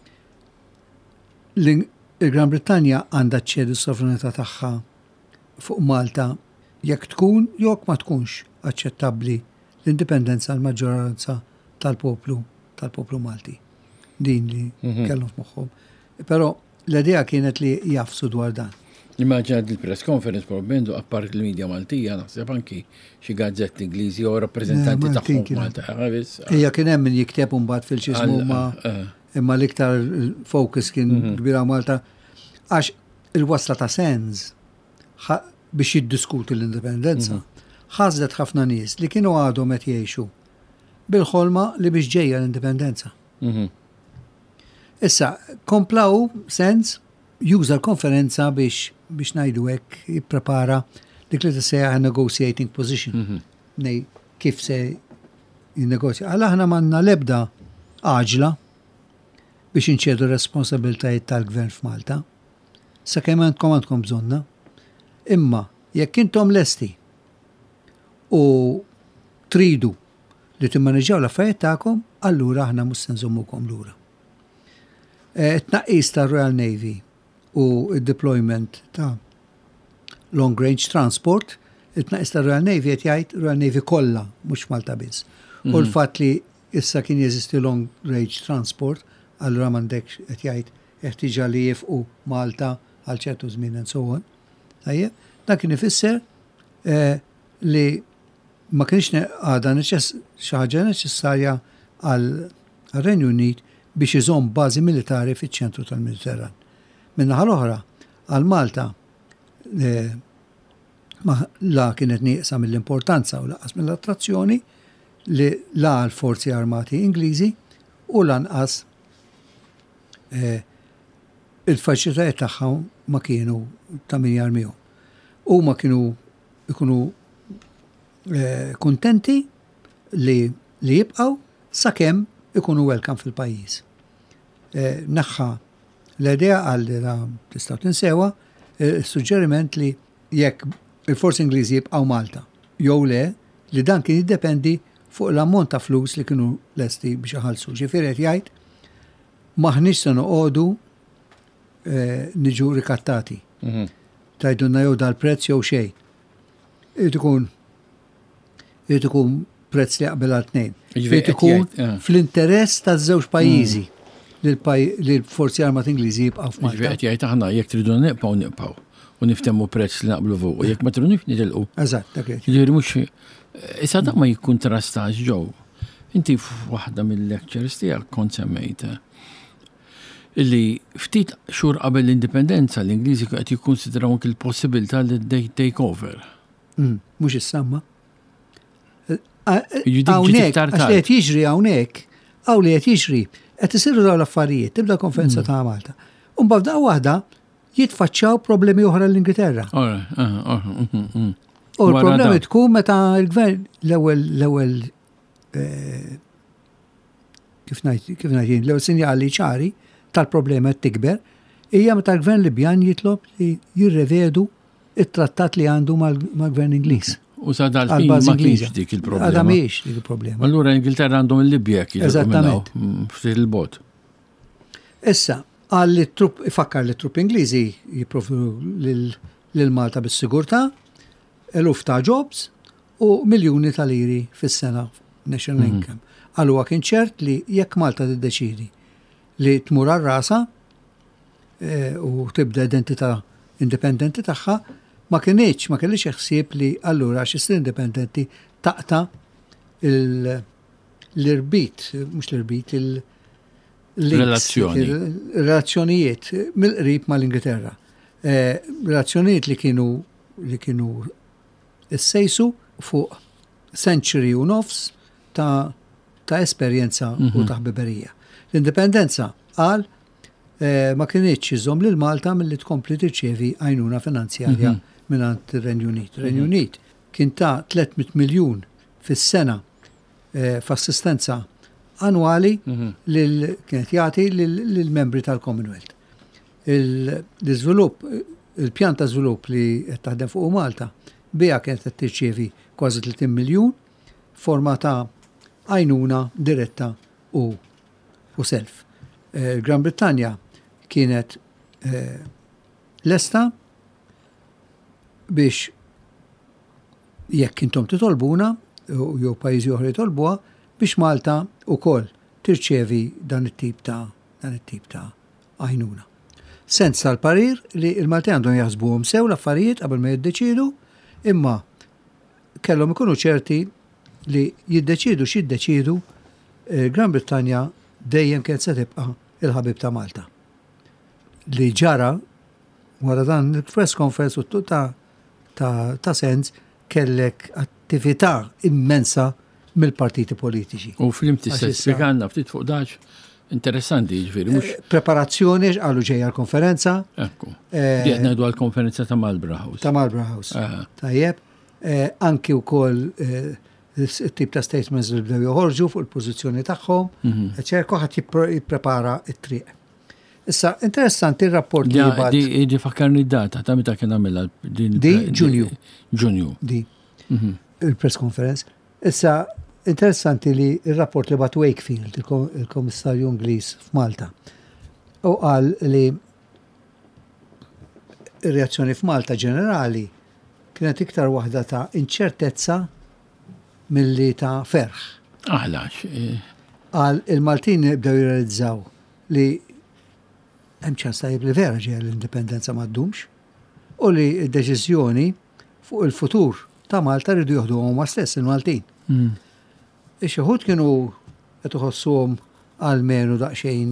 Il-Gran Brittanja għandha ċċedi s-sovranità tagħha fuq Malta jekk tkun jew ma tkunx aċċettabbli l-indipendenza l-maġġoranza tal-poplu Malti. Din li kellhom f'moħħhom. Però l-idea kienet li jafsu dwar dan. Immaġina il-press conference probabbendu appart il-medja Maltija, naħseb anki xi gazzetti Ingliżi u rappreżentanti tagħhom Malta. Hija kien hemm min jikteb mbagħad fil-ċismu imma l-iktar focus kien kbira Malta għax il-wasla ta' Sens biex jiddiskutu l-indipendenza ħażlet ħafna nies li kienu għadhom qed jgħixu bil-ħolma li biex ġejja l-indipendenza. Issa, komplaw Sens juża l-konferenza biex ngħidu hekk jipprepara dik li tissejjaħ negotiating position. Nej kif se jinnegozja. Għal aħna m'għandna l-ebda għaġla biex inċedu responsabiltajiet tal-Gvern f'Malta. Sakemm għandkom bżonna. Imma jekk intom lesti u tridu li timmaneġġjaw l-affarijiet tagħkom, allura aħna mhux se nżommukom lura. Tnaqqis tar-Royal Navy u id-deployment ta' long range transport, it-tnaqqis tar-Royal Navy qed jgħid Royal Navy kollha mhux Malta biss. U l-fatt li issa kien jeżisti long range transport, allura m'għandekx qed jgħid jeħtieġa li jifqu Malta għal ċertu żmien and so on. Tajjeb, dak kien ifisser li ma kienx għadha xi ħaġa neċessarja għal-Renju Unit biex iżomm bażi militari fiċ-ċentru tal-Mediterran. Min-naħa l-oħra, għal-Malta la kienet nieqsa mill-importanza u laqas mill-attrazzjoni li la l-forzi armati Ingliżi u lanqas il-faċilitajiet tagħhom ma kienu ta' min jarmihom. U ma kienu ikunu kuntenti li jibqgħu sakemm ikunu welcome fil-pajjiż. Naħħa l-idea għal tistgħu tinsewa suġġeriment li jekk il-forzi Ingliżi jibqgħu Malta jew le li dan kien jiddependi fuq l-ammont ta' flus li kienu lesti biex iħallsu. Ġifieri qed jgħid maħniex se noqogħdu niġu rikattati. Tgħidulna jew dal-prezz jew xejn. Irid ikun prezz li jaqbel għal tnejn. Irid ikun fl-interess taż-żewġ pajjiżi li l-forzi armati Ingliżi jibqgħu f'Malta. Qed jgħid aħna jekk tridu nibqgħu u niftemmu prezz li naqblu fuq u jekk ma tridux nitilqu. Eżatt, dak qed. Jiġifieri mhux issa dak ma jikkuntrastax ġew. Inti f'waħda mill-lectures tiegħek kont semmejta illi ftit xhur qabel l-indipendenza l-Ingliżi qed jikkunsidraw il-possibilità li take over. Mhux issamma. Hawnhekk għax li qed jiġri hawnhekk hawn li qed jiġri qed isiru dawn l-affarijiet tibda konferenza ta' Malta. U mbagħad waħda jitfaċċaw problemi oħra l-Ingilterra. U l-problemi tkun meta l-gvern l-ewwel kif ngħid l-ewwel sinjali ċari tal-problema tikber hija meta l-gvern Libjan jitlob li jirrevedu it-trattat li għandu mal-gvern Ingliż. U sa dal-fin ma kienx dik il-problema. Għadha mhijiex dik il-problema. Allura Ingilterra għandhom il-Libja eżattament ftit il-bot. Issa ifakkar li trupp Ingliżi jipprovdu lil Malta bis-sigurtà, eluf ta' jobs u miljuni ta' liri fis-sena national income. Allura kien ċert li jekk Malta tiddeċidi li tmur għar-rasa u tibda identità indipendenti tagħha, ma kellix ħsieb li allura xis indipendenti taqta l-irbit, mhux l-irbit, relazzjonijiet mill-qrib mal-Ingilterra. Relazzjonijiet li kienu issejsu fuq century u nofs ta' esperjenza u ta' ħbiberija. L-indipendenza qal ma kienx iżomm lil Malta milli tkompli tirċievi għajnuna finanzjarja mingħand ir-Renju Unit. Ir-Renju Unit kien ta' 300 miljun fis-sena f'assistenza annwali kienet jagħti lill-membri tal-Commonwealth. Il-żvilupp, il-pjan ta' żvilupp li qed taħdem fuq Malta biha kienet qed tirċievi kważi 30 miljun forma ta' għajnuna diretta u self. Gran Brittanja kienet lesta biex jekk intom titolbuna jew pajjiżi oħra jitolbuha biex Malta wkoll tirċievi dan it-tip ta' għajnuna. Sens tal-parir li l-Malti għandhom jaħsbuhom sew l-affarijiet qabel ma jiddeċidu, imma kellhom ikunu ċerti li jiddeċidu x'jiddeċidu Gran Brittanja dejjem kienet se tibqa' il-ħabib ta' Malta. Li ġara wara dan il-press conference ta' Sens kellek attività immensa mill-partiti politiċi. U fil-imti s-spieganna ftit fuq daċ interessanti ġifieri mhux. Preparazzjoni għalu ġejja l-konferenza. Ekku. Diqna ngħidu għall-konferenza ta' Marlborough House. Ta' Marlborough House. Tajjeb. Anki wkoll it-tip ta' statements li bdew joħorġu fuq il-pożizzjoni tagħhom, ċerku ħadd jipprepara t-triq. Issa, interessanti il-rapport li jibgħat. Di fakkarni d-data ta' meta kien għamilha di Ġunju. Di. Il-press conference. Issa, interessanti li il-rapport li bat Wakefield, il-Komissarju Ingliż f'Malta. U qal li ir-reazzjoni f'Malta ġenerali kienet iktar waħda ta' inċertezza milli ta' ferħ. Għalax. Għal il-Maltin bdew jirrealizzaw li hemm ċans tajjeb li vera ġejja l-indipendenza ma ddumx u li d-deċiżjoni fuq il-futur ta' Malta rridu jieħdu huma stess il-Maltin. Xi ħud kienu qed iħossuhom għalmenu daqsxejn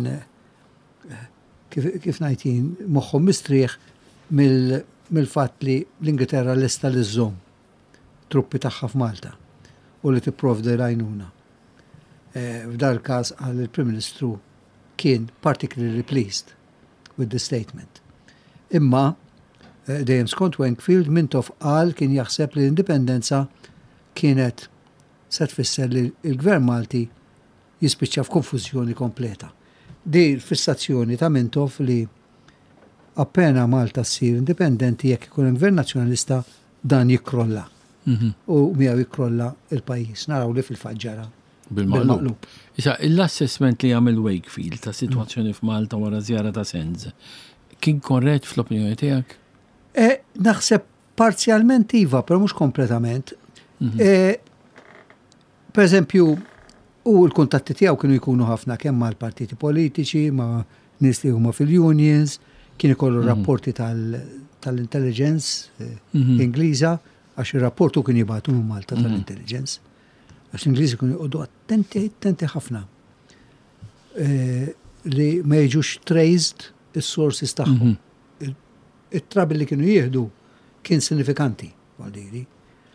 kif ngħidin moħħhom mistrieħ mill-fatt li l-Ingilterra lesta li żżomm truppi tagħha f'Malta u li tipprovdi l-għajnuna. F'dar il-każ għal il-Prim Ministru kien particularly pleased with the statement. Imma dejjem skont Wakefield Mintoff qal kien jaħseb li l-indipendenza kienet se tfisser li l-Gvern Malti jispiċċa f'konfużjoni kompleta. Di l-fissazzjoni ta' Mintoff li appena Malta ssir indipendenti jekk ikun hemm gvern nazzjonalista dan jikkrolla. U miegħu jikkrolla il-pajjiż. Naraw li fil-faġġara bil-maqlub. Issa, l-assessment li għamil Wakefield ta' situazzjoni f'Malta wara żjara ta' Sens kien korrett fl-opinjoni tiegħek? Naħseb parzjalment iva, però mhux kompletament. Per eżempju, u l-kuntatti tiegħu kienu jkunu ħafna kemm mal-partiti politiċi, ma' nies li huma fil-unions, kien ikollu rapporti tal-intelligence Ingliża, għax ir-rapportu kien jibgħatu minn Malta tal-intelligence. Għax l-Ingliżi kienu jqogħdu attenti ħafna li ma jiġux traced is-sources tagħhom. It-trabil li kienu jieħdu kien sinifikanti, għaldiri.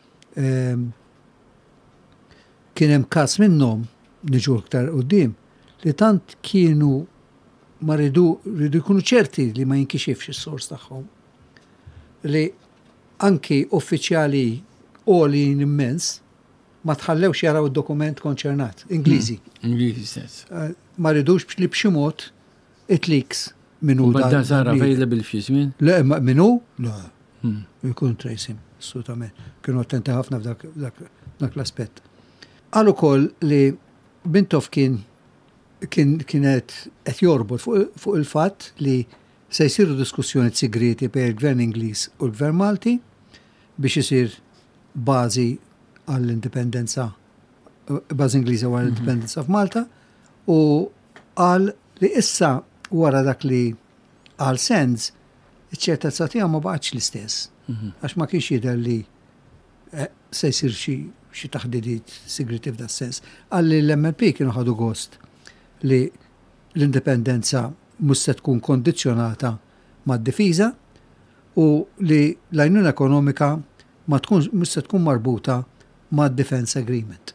Kien hemm każ minnhom niġu iktar quddiem li tant kienu ma rridu jkunu ċerti li ma jinkixifx is-sors tagħhom. Li anki uffiċjali għolin immens ma tħallewx jaraw id-dokument konċernat, Ingliżi. Ingliżi stess. Ma rridux li b'xi mod it-leaks minnu. Badda sar available f'jismin? Le, minnu? Le. Jkun tracing, assolutament. Kienu attenti ħafna f'dak l-aspett. Għal ukoll li Mintoff kienet qed jorbot fuq il-fatt li se jsiru diskussjoni segreti bejn il-Gvern Ingliż u l-Gvern Malti biex isir bażi għall-indipendenza, bażi Ingliża wara l-indipendenza f'Malta, u qal li issa wara dak li għal Sens iċ-ċertezza tiegħu ma baqgħetx l-istess. Għax ma kienx jidher li se jsir xi taħdidiet segreti f'da sens. Għalli l-MLP kienu ħadu gost li l-indipendenza mhux se tkun kondizzjonata mad-difiża u li l-għajnuna ekonomika mhux se tkun marbuta mad-defense agreement.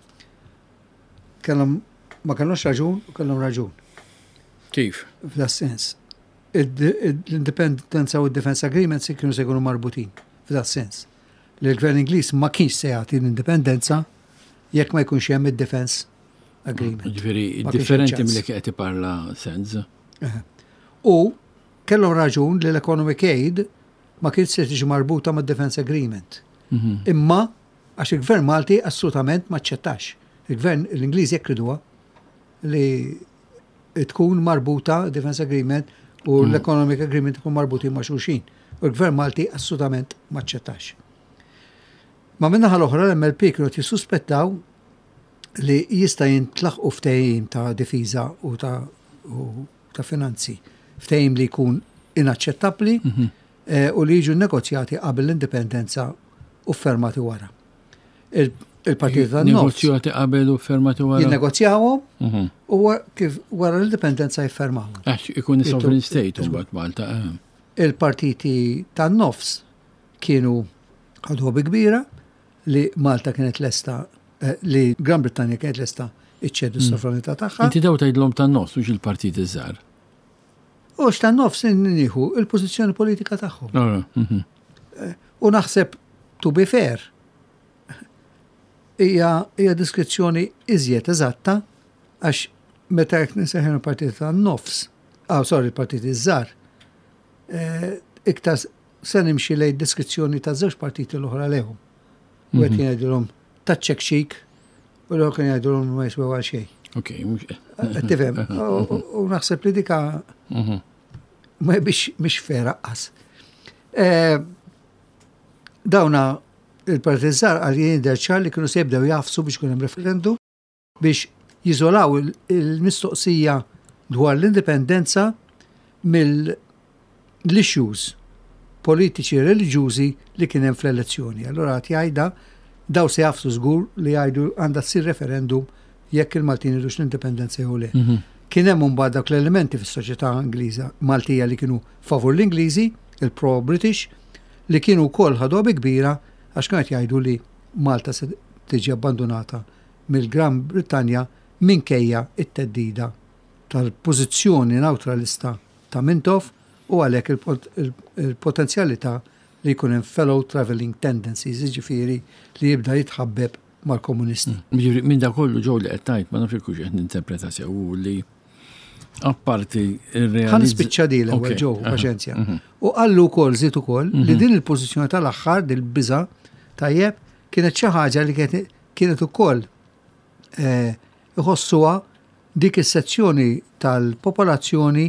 Ma kellhomx raġun u kellhom raġun. Kif? F'da sens. L-indipendenza u d-defense agreements kienu se jkunu marbutin f'da sens. L-Gvern Ingliż ma kienx se jagħti l-indipendenza jekk ma jkunx hemm id-defense agreement. Ġifieri differenti milli qed iparla sens. U kellhom raġun li l-economic aid ma kienx se tiġi marbuta mad-defense agreement. Imma għax il-Gvern Malti assolutament ma ċċettax. Il-Gvern l-Ingliż jekk riduha li tkun marbuta defense agreement u l-economic agreement tkun marbuti ma' xulxin. U l-Gvern Malti assolutament ma ċċettax. Ma minnaħa l-oħra l-MLP kienu jissuspettaw li jista' jintlaħqu ftehim ta' difiża u ta' finanzi. Ftehim li jkun inaċċettabbli u li jiġu negozjati qabel l-indipendenza u fermati wara. Il-Partit tan-Nofs. Negozjati qabel u fermati wara. Jinnegozjawhom u kif wara l-indipendenza jiffermawhom. Għax ikun sovereign state mbagħad Malta. Il-partiti tan-Nofs kienu ħadu kbira li Malta kienet lesta li Gran Britannia kienet lesta iċċedu s-sovranità tagħha. Inti daw tgħidlhom tan-nofs mhux il-partit iż-żgħar. U x'tan-nofs nieħu il-pożizzjoni politika tagħhom. U naħseb to be fair hija diskrizzjoni iżjed eżatta għax meta jekk niseħħu partit tan-nofs, il-partit iż-żgħar, iktar se nimxi lejn diskrizzjoni ta' żewġ partiti l-oħra lehom. U qed jgħidulhom taċċek xik u l-oħra kien jgħidulhom ma jiswew għal xejn. Okej, qed tifhem. U naħseb li dika ma biex fera qas. Dawna il-partit żgħar għal jgħider ċar li kienu se jibdew jafsu biex kun hemm referendum biex jiżolaw il-mistoqsija dwar l-indipendenza mill-issues politiċi reliġjużi li kien hemm fl-elezzjoni. Allura qed jgħidha daw se jafsu żgur li jgħidu għandha ssir referendum jekk il-Maltin idux l-indipendenza jew le. Kien hemm mbagħad dawk l-elementi fis-soċjetà Ingliża Maltija li kienu favur l-Ingliżi, il-pro-British, li kienu wkoll ħadu bi kbira għax kienet jgħidu li Malta se tiġi abbandonata mill-Gran Brittanja minkejja it-teddida tal-pożizzjoni neutralista ta' Mintoff u għalhekk il-potenzjalità li jkun hemm fellow travelling tendencies, jiġifieri li jibda jitħabbeb mal-komunisti. Minn da kollu ġew li qed tgħid ma nafx qed ninterpreta sew li apparti ir-realizzazzjoni. Ħan spiċċa di l-ewwel ġew paċenzja. U qallu wkoll żied ukoll li din il-pożizzjoni tal-aħħar dil-biża tajjeb kienet xi ħaġa li kienet ukoll iħossuha dik is-sezzjoni tal-popolazzjoni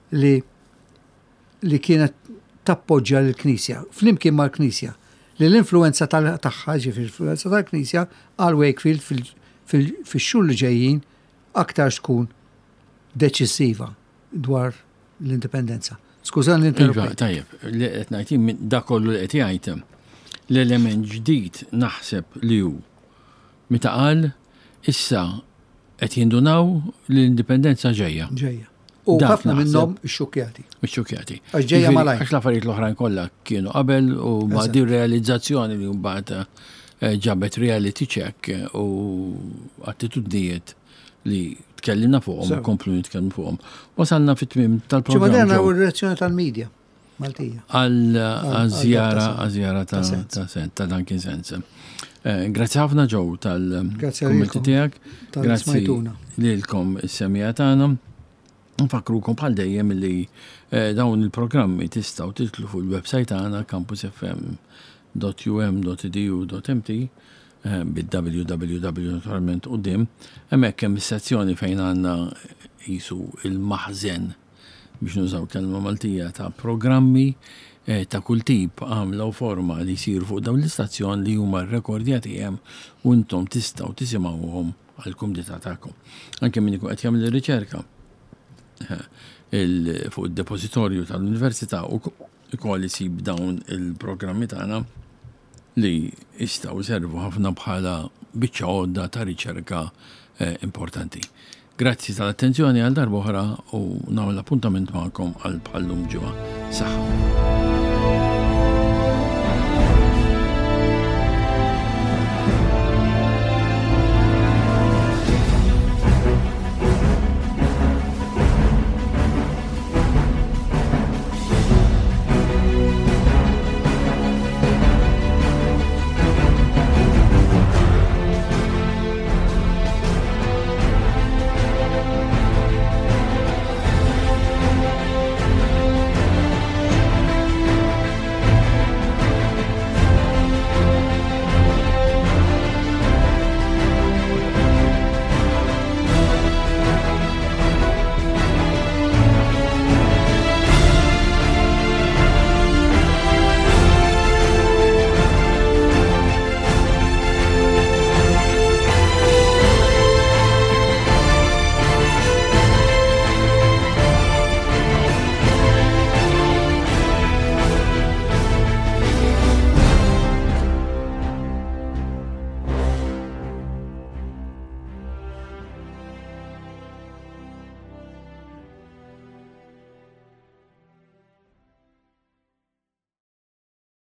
li kienet tappoġġja l-Knisja, flimkien mal-Knisja, li l-influenza tagħha l-influenza tal-Knisja għal Wakefield fix-xhur li ġejjin aktar tkun deċissiva dwar l-indipendenza. Skużan l-interrupt. Tajjeb, li qed ngħid dak kollu li qed jgħid l-element ġdid naħseb li hu meta qal issa qed jindunaw l-indipendenza ġejja. U ħafna minnhom xxukjati. Għax ġejja malaj. Għax l-affarijiet l-oħrajn kollha kienu qabel u ma' di realizzazzjoni li mbagħad ġabet reality check u attitudnijiet li tkellimna fuqhom, komplu nitkellmu fuqhom. Wasalna fit-tmiem tal-programm. Ġimgħa u r-reazzjoni tal-medja Maltija. Għal-żjara ta' dan kien sens. Grazzi ħafna ġew tal-kummenti tiegħek. Grazzi lilkom is-semija tagħna. Nfakrukom bħal dejjem li dawn il-programmi tistgħu titlu fuq il-website tagħna campusfm.um.edu.mt bid-www naturalment quddiem hemmhekk hemm is-sezzjoni fejn għandna qisu il-maħżen biex nużaw kelma Maltija ta' programmi ta' kull tip għamla u forma li jsiru fuq dawn l-istazzjon li huma rrekordjati hemm u intom tistgħu tisimgħuhom għall-kumdità tagħkom. Anke min ikun qed jagħmel ir-riċerka fuq id-depożitorju tal-Università ikoll isib dawn il-programmi tagħna li jistgħu servu ħafna bħala biċċa għodda ta' riċerka importanti. Grazzi tal-attenzjoni għal darba oħra u nagħmel appuntament magħkom għal bħallum ġimgħa. Saħħa.